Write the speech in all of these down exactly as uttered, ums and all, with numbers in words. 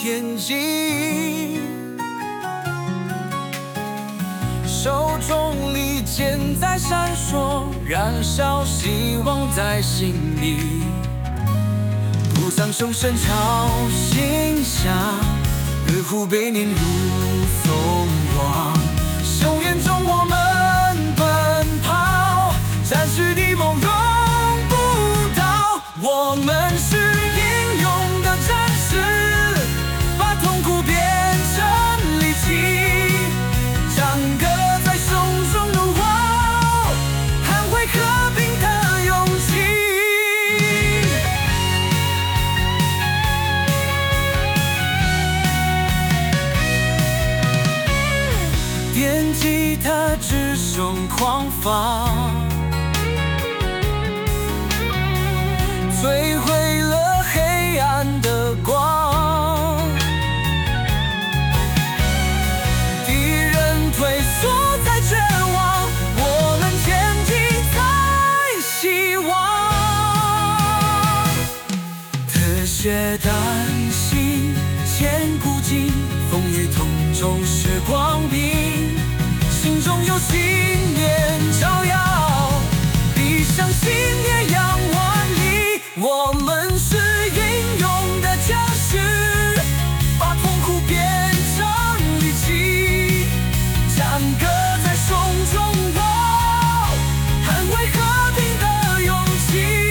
天际。手中利剑在闪烁，燃烧希望在心里。不丧声声朝心下，日虎背念如凤凰。雄原中我们奔跑，战士的梦永不倒。我们是英勇的战士，把痛苦变成力气，唱歌在胸中怒吼，捍卫和平的勇气。电吉他只剩狂放，摧毁了黑暗的光。敌人退缩在绝望，我们前进在希望。热血丹心千古尽，风雨同舟是光明。心中有信念照耀，闭上心也仰万里。我们是英勇的战士，把痛苦变成力气，战歌在胸中播，捍卫和平的勇气。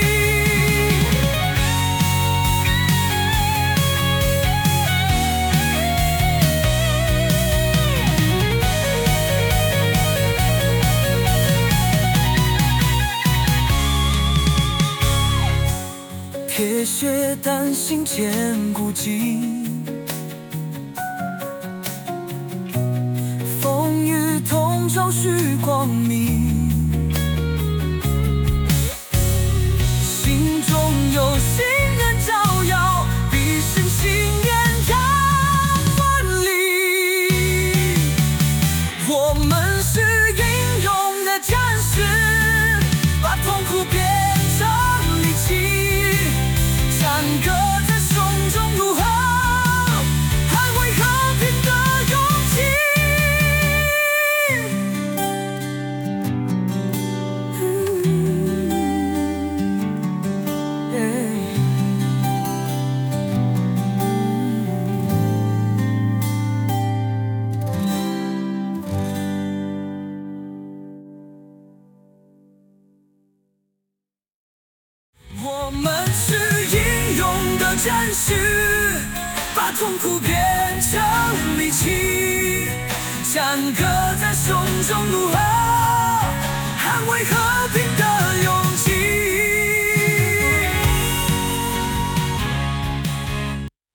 铁血丹心千古尽，风雨同舟续光明。心中有信念照耀，必胜信念扬万里。我们是英勇的战士，把痛苦变成力气，战歌在胸中怒吼，捍卫和平的勇气。我们是英勇的战士，把痛苦变成力气，战歌在胸中怒吼，捍卫和平的